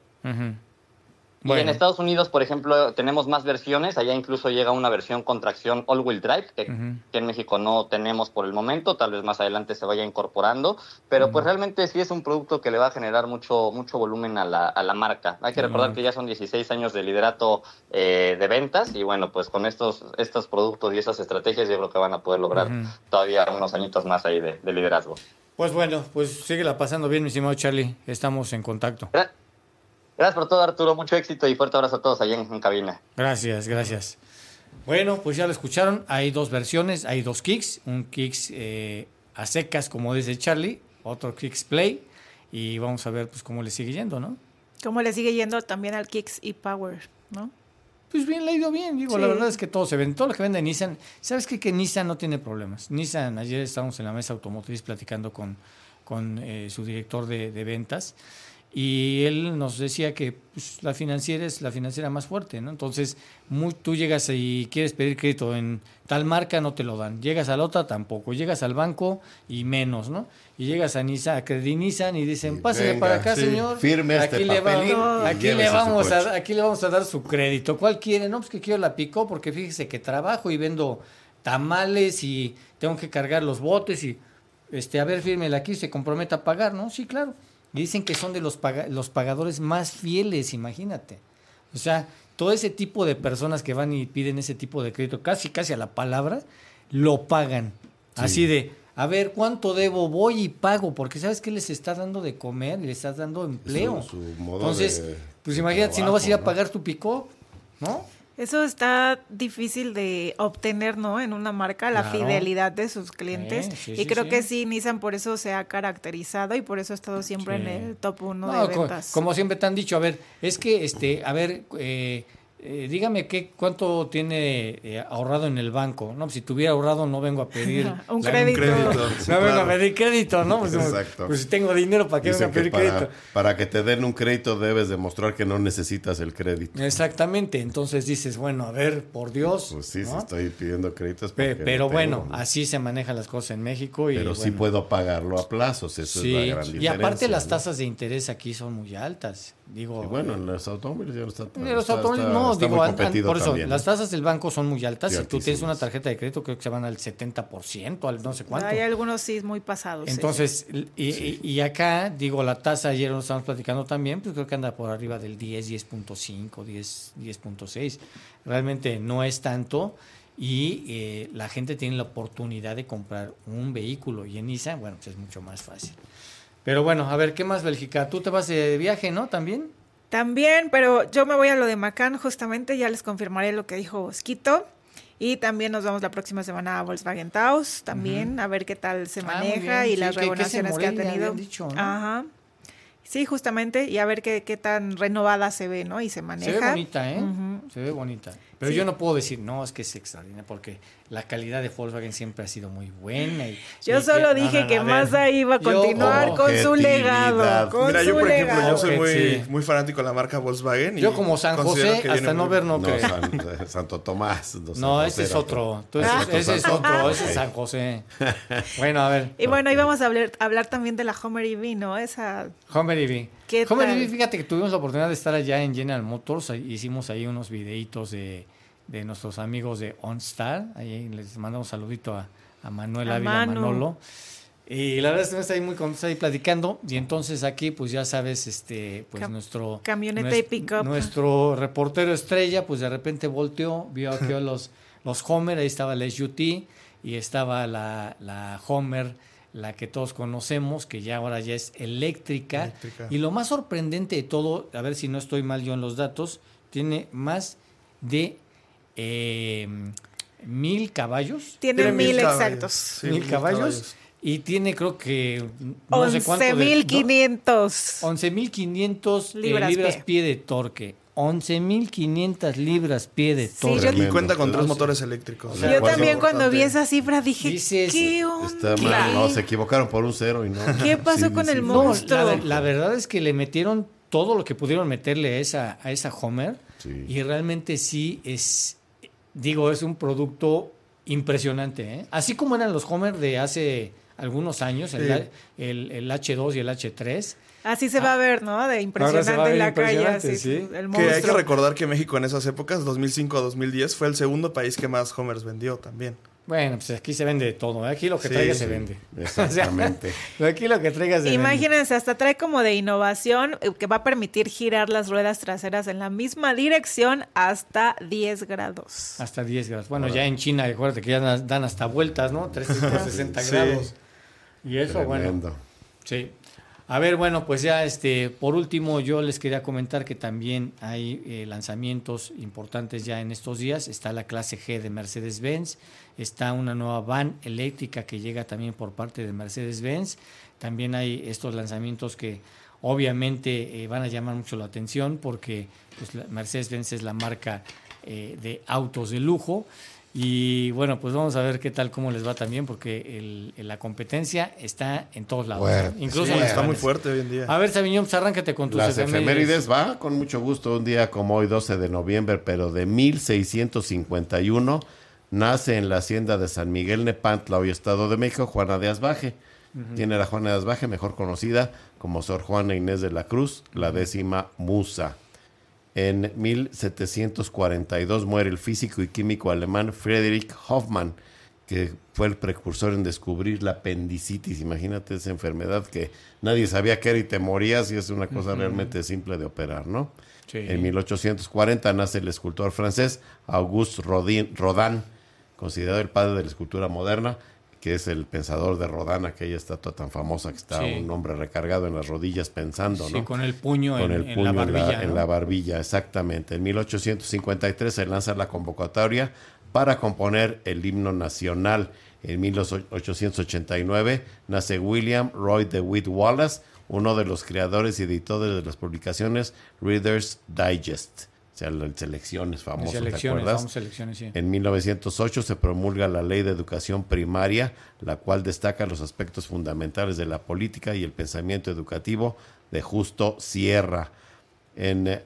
Y en Estados Unidos, por ejemplo, tenemos más versiones. Allá incluso llega una versión con tracción all-wheel drive, que en México no tenemos por el momento. Tal vez más adelante se vaya incorporando. Pero pues realmente sí es un producto que le va a generar mucho volumen a la marca. Hay que recordar que ya son 16 años de liderato de ventas. Y bueno, pues con estos productos y esas estrategias yo creo que van a poder lograr todavía unos añitos más ahí de liderazgo. Pues bueno, pues síguela pasando bien, mi estimado Charlie. Estamos en contacto. Gracias por todo, Arturo. Mucho éxito y fuerte abrazo a todos allá en cabina. Gracias. Bueno, pues ya lo escucharon. Hay dos versiones, hay dos Kicks. Un Kicks a secas, como dice Charlie. Otro Kicks Play. Y vamos a ver pues cómo le sigue yendo, ¿no? Cómo le sigue yendo también al Kicks e-Power, ¿no? Pues bien, le ha ido bien. Digo, la verdad es que todo se vende. Todo lo que vende Nissan. ¿Sabes qué? Que Nissan no tiene problemas. Nissan, ayer estábamos en la mesa automotriz platicando con su director de ventas. Y él nos decía que pues, la financiera es la financiera más fuerte, ¿no? Entonces, tú llegas y quieres pedir crédito en tal marca, no te lo dan. Llegas a la otra, tampoco. Llegas al banco y menos, ¿no? Y llegas a Nissan, a Credit Nissan y dicen, pásale para acá, señor. Firme aquí aquí le vamos a dar su crédito. ¿Cuál quiere? No, pues que quiero la Pick-up porque fíjese que trabajo y vendo tamales y tengo que cargar los botes y, a ver, fírmela aquí, se compromete a pagar, ¿no? Sí, claro. Y dicen que son de los pagadores más fieles, imagínate. O sea, todo ese tipo de personas que van y piden ese tipo de crédito, casi a la palabra, lo pagan. Sí. Así de, a ver, ¿cuánto debo? Voy y pago, porque ¿sabes qué les está dando de comer? Les estás dando empleo. Su modo Entonces, pues imagínate, trabajo, si no vas a ir a pagar tu pick-up, ¿no? Eso está difícil de obtener, ¿no? En una marca, la fidelidad de sus clientes. Y creo que sí, Nissan por eso se ha caracterizado y por eso ha estado siempre en el top 1 de ventas. Como siempre te han dicho, a ver, es que, dígame cuánto tiene ahorrado en el banco. No, si tuviera ahorrado no vengo a pedir un crédito. Sí, no vengo a pedir crédito, ¿no? Pues, exacto. Pues si tengo dinero, ¿para qué vengo a pedir crédito? Para que te den un crédito debes demostrar que no necesitas el crédito. Exactamente, entonces dices, bueno, a ver, por Dios. Pues sí, ¿no? si estoy pidiendo créditos. Pero bueno, así se manejan las cosas en México. Pero sí puedo pagarlo a plazos, eso es la gran diferencia. Y aparte las tasas de interés aquí son muy altas. Digo, y bueno, en los automóviles ya no está tan. En los automóviles no, digo, por eso, también, ¿no? Las tasas del banco son muy altas. Si tú altísimas. tienes una tarjeta de crédito, creo que se van al 70%, al no sé cuánto. Hay algunos sí muy pasados. Entonces, y acá, digo, la tasa, ayer lo estábamos platicando también, pues creo que anda por arriba del 10.5, 10.6. Realmente no es tanto. Y la gente tiene la oportunidad de comprar un vehículo. Y en Nissan, bueno, pues es mucho más fácil. Pero bueno, a ver, ¿qué más, Bélgica? Tú te vas de viaje, ¿no? ¿También? También, pero yo me voy a lo de Macan, justamente, ya les confirmaré lo que dijo Bosquito. Y también nos vamos la próxima semana a Volkswagen Taos, también, a ver qué tal se maneja y las revoluciones que ha tenido. Dicho, ¿no? Ajá. Sí, justamente, y a ver qué tan renovada se ve, ¿no? Y se maneja. Se ve bonita, ¿eh? Uh-huh. Se ve bonita. Pero yo no puedo decir, no, es que es extraordinario, porque la calidad de Volkswagen siempre ha sido muy buena. Yo solo dije que Mazda iba a continuar con su legado. Mira, yo por ejemplo, yo soy muy fanático de la marca Volkswagen. Yo como San José, hasta no ver, no creo. Santo Tomás. No, ese es otro. Ese es otro, ese es San José. Bueno, a ver. Y bueno, ahí vamos a hablar también de la Hummer EV, ¿no? Esa... Hummer EV. Hummer EV, fíjate que tuvimos la oportunidad de estar allá en General Motors. Hicimos ahí unos videitos de nuestros amigos de OnStar. Ahí les mandamos un saludito a Manuel Ávila, Manolo. Y la verdad es que está ahí muy contento ahí platicando. Y entonces aquí, pues ya sabes, pues nuestro camioneta y pick-up. Nuestro reportero estrella, pues de repente volteó, vio aquí los Hummer, ahí estaba la SUT y estaba la Hummer, la que todos conocemos, que ya ahora ya es eléctrica. Y lo más sorprendente de todo, a ver si no estoy mal yo en los datos, tiene más de 1,000 caballos. Tiene 1,000 exactos. Sí, 1,000 caballos. Y tiene, creo que, no sé cuánto. 11,500. 11,500 libras pie de torque. 11,500 libras pie de torque. Sí, y cuenta con 3 motores eléctricos. Yo también cuando vi esa cifra dije, ¿qué onda? Está mal, no, se equivocaron por un 0 y no. ¿Qué pasó con el monstruo? La verdad es que le metieron todo lo que pudieron meterle a esa Hummer. Sí. Y realmente sí es un producto impresionante, ¿eh? Así como eran los Hummer de hace algunos años, el H2 y el H3. Así se va a ver, ¿no? De impresionante en la calle. Así, ¿sí? El que hay que recordar que México en esas épocas, 2005 a 2010, fue el segundo país que más Hummers vendió también. Bueno, pues aquí se vende de todo. Aquí lo que traiga se vende. Exactamente. O sea, aquí lo que traiga se vende. Imagínense, hasta trae como de innovación que va a permitir girar las ruedas traseras en la misma dirección hasta 10 grados. Hasta 10 grados. Bueno, ya en China, acuérdate que ya dan hasta vueltas, ¿no? 360 grados. Y eso, tremendo. Bueno. Sí. A ver, bueno, pues ya por último yo les quería comentar que también hay lanzamientos importantes ya en estos días. Está la clase G de Mercedes-Benz, está una nueva van eléctrica que llega también por parte de Mercedes-Benz. También hay estos lanzamientos que obviamente van a llamar mucho la atención porque pues, Mercedes-Benz es la marca de autos de lujo. Y bueno, pues vamos a ver qué tal, cómo les va también, porque la competencia está en todos lados. Bueno, incluso está muy fuerte hoy en día. A ver, Sabiñón, pues arráncate con tus efemérides. Va, con mucho gusto. Un día como hoy, 12 de noviembre, pero de 1651, nace en la hacienda de San Miguel Nepantla, hoy Estado de México, Juana de Asbaje. Tiene la Juana de Asbaje, mejor conocida como Sor Juana Inés de la Cruz, la 10ª musa. En 1742 muere el físico y químico alemán Friedrich Hoffmann, que fue el precursor en descubrir la apendicitis. Imagínate esa enfermedad que nadie sabía qué era y te morías, y es una cosa realmente simple de operar, ¿no? Sí. En 1840 nace el escultor francés Auguste Rodin, considerado el padre de la escultura moderna, que es el pensador de Rodin, aquella estatua tan famosa que está un hombre recargado en las rodillas pensando, ¿no? Sí, con el puño en la barbilla. En la barbilla, exactamente. En 1853 se lanza la convocatoria para componer el himno nacional. En 1889 nace William Roy DeWitt Wallace, uno de los creadores y editores de las publicaciones Reader's Digest. O sea, las selecciones famosas, ¿te acuerdas? Selecciones, sí. En 1908 se promulga la Ley de Educación Primaria, la cual destaca los aspectos fundamentales de la política y el pensamiento educativo de Justo Sierra. En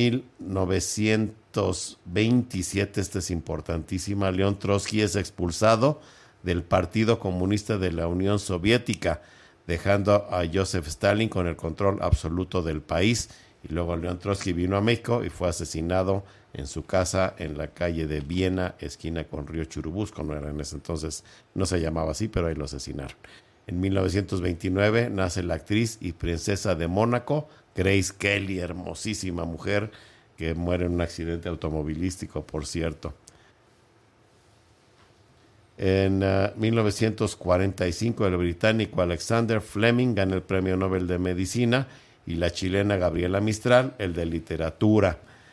1927, esta es importantísima, León Trotsky es expulsado del Partido Comunista de la Unión Soviética, dejando a Joseph Stalin con el control absoluto del país. Y luego León Trotsky vino a México y fue asesinado en su casa en la calle de Viena, esquina con Río Churubusco. No era en ese entonces, no se llamaba así, pero ahí lo asesinaron. En 1929 nace la actriz y princesa de Mónaco, Grace Kelly, hermosísima mujer que muere en un accidente automovilístico, por cierto. En 1945 el británico Alexander Fleming gana el Premio Nobel de Medicina y la chilena Gabriela Mistral el de Literatura.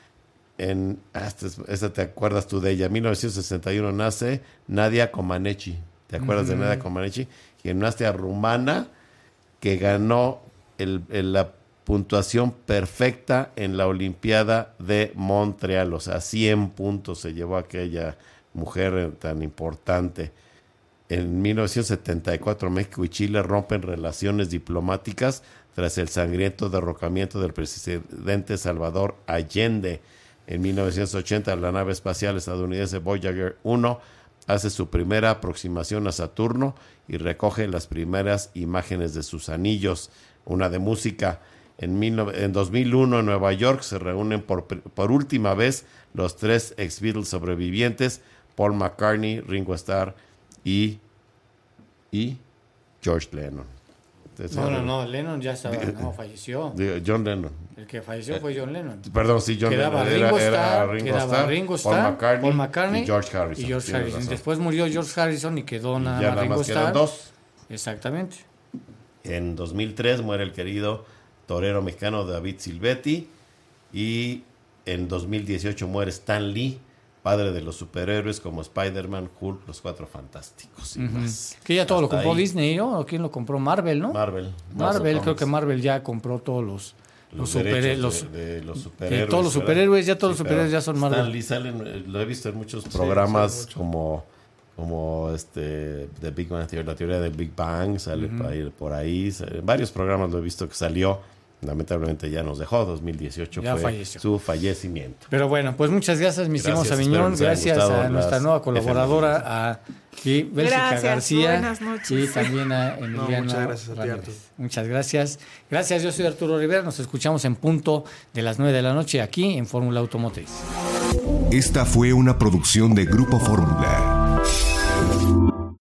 Esta te acuerdas tú de ella. En 1961 nace Nadia Comaneci. ¿Te acuerdas de Nadia Comaneci? Gimnasta rumana que ganó la puntuación perfecta en la Olimpiada de Montreal. O sea, 100 puntos se llevó aquella mujer tan importante. En 1974 México y Chile rompen relaciones diplomáticas tras el sangriento derrocamiento del presidente Salvador Allende. En 1980 la nave espacial estadounidense Voyager 1 hace su primera aproximación a Saturno y recoge las primeras imágenes de sus anillos. Una de música. En 2001 en Nueva York se reúnen por última vez los 3 ex-Beatles sobrevivientes, Paul McCartney, Ringo Starr y George Lennon. No, Lennon ya estaba, falleció. John Lennon. El que falleció fue John Lennon. Perdón, sí, John Lennon. Era Ringo Starr, Paul McCartney y George Harrison. Después murió George Harrison y quedó nada más Ringo Starr. 2. Exactamente. En 2003 muere el querido torero mexicano David Silvetti y en 2018 muere Stan Lee, padre de los superhéroes como Spider-Man, Hulk, los Cuatro Fantásticos y más. Que ya todo lo compró Disney, ¿no? ¿O quién lo compró? Marvel, ¿no? Marvel, creo que Marvel ya compró todos los superhéroes. Todos los superhéroes, ya todos los superhéroes ya son Marvel. Stan Lee salen, lo he visto en muchos programas como The Big Bang Theory, la teoría del Big Bang, sale por ahí, en varios programas lo he visto que salió. Lamentablemente ya nos dejó, 2018 ya fue falleció. Su fallecimiento. Pero bueno, pues muchas gracias, mi estimado Aviñón. Gracias a nuestra nueva colaboradora, a Bélgica García. Buenas noches. Y también a Emiliana. Muchas gracias a ti, Arturo. Muchas gracias. Gracias, yo soy Arturo Rivera. Nos escuchamos en punto de las 9 de la noche aquí en Fórmula Automotriz. Esta fue una producción de Grupo Fórmula.